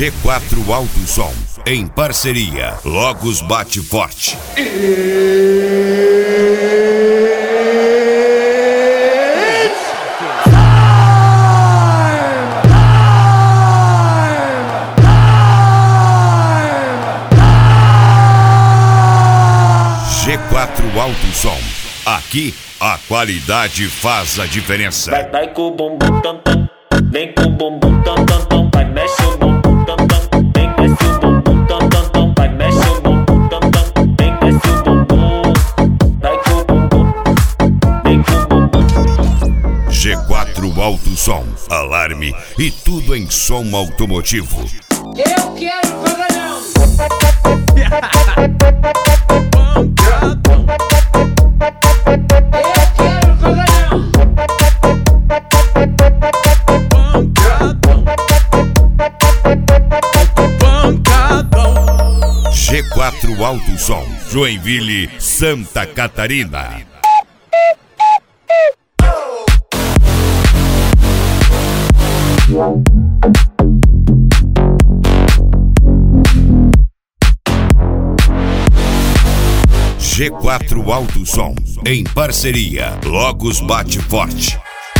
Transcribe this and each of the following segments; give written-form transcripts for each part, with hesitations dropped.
G4 Alto Som, em parceria, Logos Bate Forte. G4 Alto Som, aqui a qualidade faz a diferença. Vai com o bumbum tam tam, vem com o bumbum tam tam tam, vai mexe o bumbum tam tam, vem mexe o bumbum tam tam tam, vai mexe o bumbum tam tam, vem mexe o bumbum, vai com o bumbum, vem com o bumbum. G4 Alto Som, alarme e tudo em som automotivo. Eu quero pagalhão. G4 Alto Som, Joinville, Santa Catarina. G4 Alto Som, em parceria, Logos Bate Forte.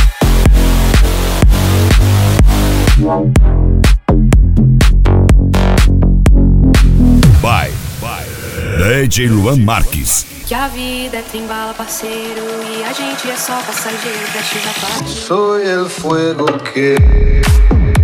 Vai, DJ Luan Marques. Que a vida é trem-bala, parceiro, e a gente é só passageiro, preste a parte. Soy el fuego que